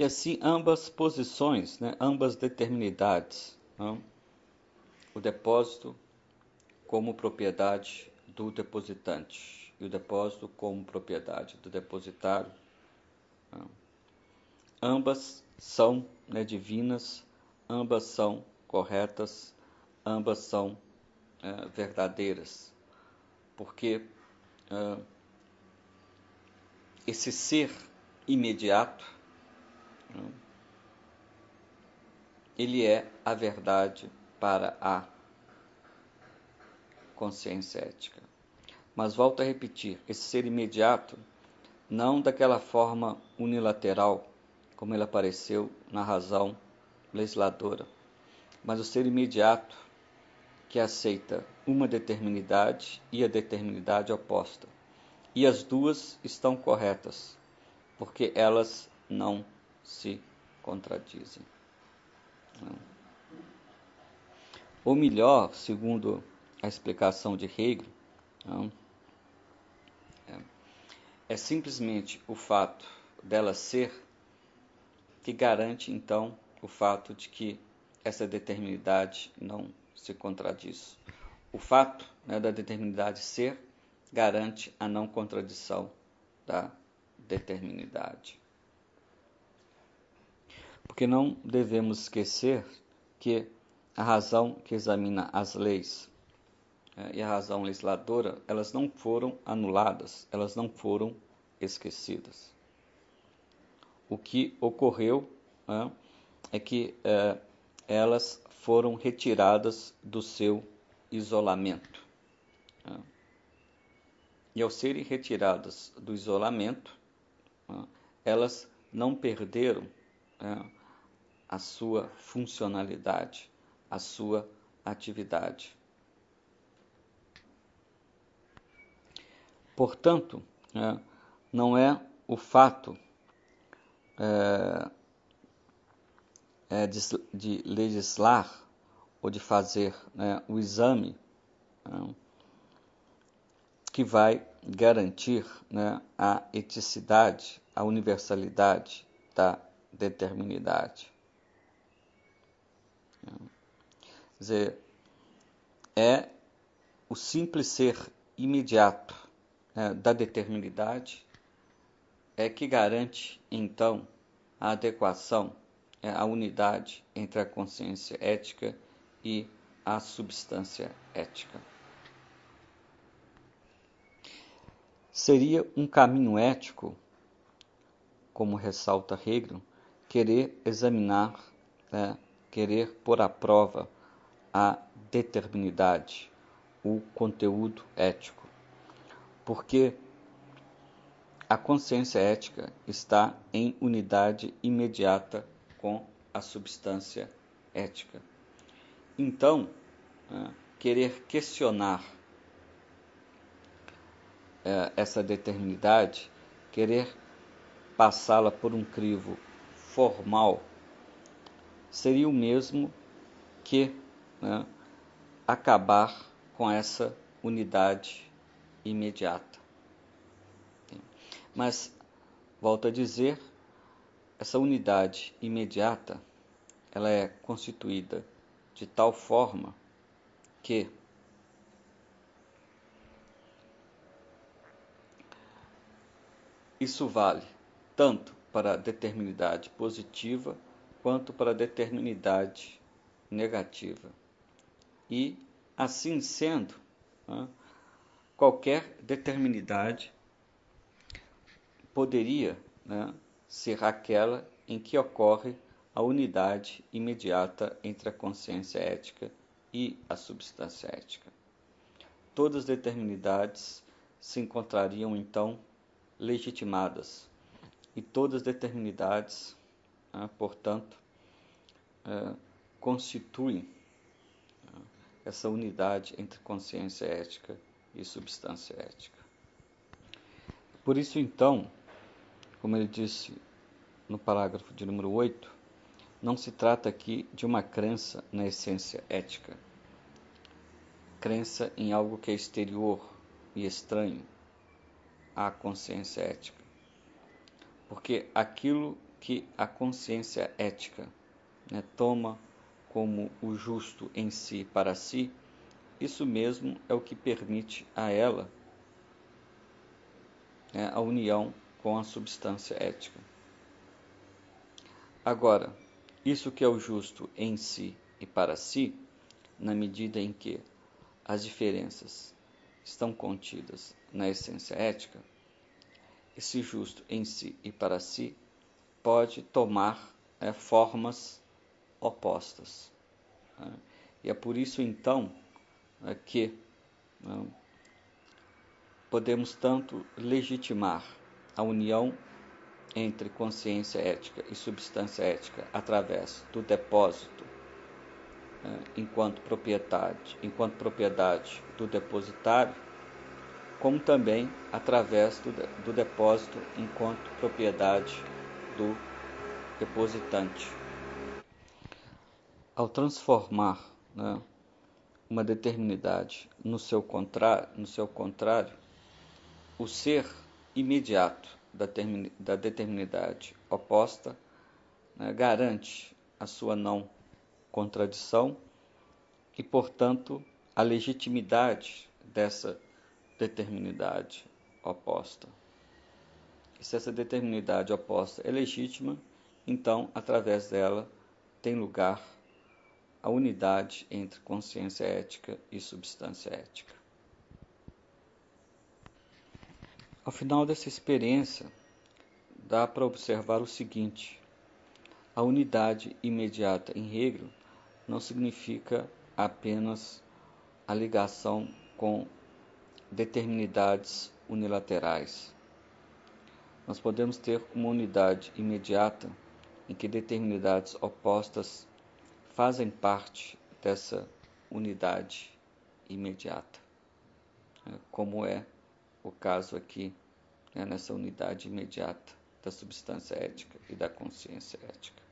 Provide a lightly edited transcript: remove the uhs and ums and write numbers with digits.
E assim, ambas posições, né, ambas determinidades, né, o depósito como propriedade do depositante e o depósito como propriedade do depositário, né, ambas são, né, divinas, ambas são corretas, ambas são verdadeiras, porque esse ser imediato, né, ele é a verdade para a consciência ética. Mas volto a repetir, esse ser imediato, não daquela forma unilateral, como ele apareceu na razão legisladora, mas o ser imediato que aceita uma determinidade e a determinidade oposta. E as duas estão corretas, porque elas não se contradizem. Ou melhor, segundo a explicação de Hegel, é simplesmente o fato dela ser que garante, então, o fato de que essa determinidade não se contradiz. O fato, né, da determinidade ser garante a não contradição da determinidade. Porque não devemos esquecer que a razão que examina as leis e a razão legisladora, elas não foram anuladas, elas não foram esquecidas. O que ocorreu é que elas foram retiradas do seu isolamento. E ao serem retiradas do isolamento, elas não perderam a sua funcionalidade, a sua atividade. Portanto, não é o fato de legislar ou de fazer o exame que vai garantir a eticidade, a universalidade da determinidade. Quer dizer, é o simples ser imediato da determinidade é que garante, então, a adequação, a unidade entre a consciência ética e a substância ética. Seria um caminho ético, como ressalta Hegel, querer examinar, querer pôr à prova a determinidade, o conteúdo ético, porque a consciência ética está em unidade imediata com a substância ética. Então, querer questionar essa determinidade, querer passá-la por um crivo formal, seria o mesmo que acabar com essa unidade imediata. Mas, volto a dizer, essa unidade imediata, ela é constituída de tal forma que isso vale tanto para a determinidade positiva quanto para a determinidade negativa. E, assim sendo, qualquer determinidade poderia ser aquela em que ocorre a unidade imediata entre a consciência ética e a substância ética. Todas as determinidades se encontrariam, então, legitimadas, e todas as determinidades, portanto, constituem essa unidade entre consciência ética e substância ética. Por isso, então, como ele disse no parágrafo de número 8, não se trata aqui de uma crença na essência ética, crença em algo que é exterior e estranho à consciência ética. Porque aquilo que a consciência ética, né, toma como o justo em si para si, isso mesmo é o que permite a ela, né, a união com a substância ética. Agora, isso que é o justo em si e para si, na medida em que as diferenças estão contidas na essência ética, esse justo em si e para si pode tomar formas opostas. Né? E é por isso, então, que podemos tanto legitimar a união entre consciência ética e substância ética através do depósito enquanto propriedade do depositário, como também através do depósito enquanto propriedade do depositante. Ao transformar, né, uma determinidade no seu contrário, o ser imediato da determinidade oposta, né, garante a sua não contradição e, portanto, a legitimidade dessa determinidade oposta. E se essa determinidade oposta é legítima, então, através dela, tem lugar a unidade entre consciência ética e substância ética. Ao final dessa experiência, dá para observar o seguinte: a unidade imediata em Hegel não significa apenas a ligação com determinidades unilaterais. Nós podemos ter uma unidade imediata em que determinidades opostas fazem parte dessa unidade imediata, como é o caso aqui, nessa unidade imediata da substância ética e da consciência ética.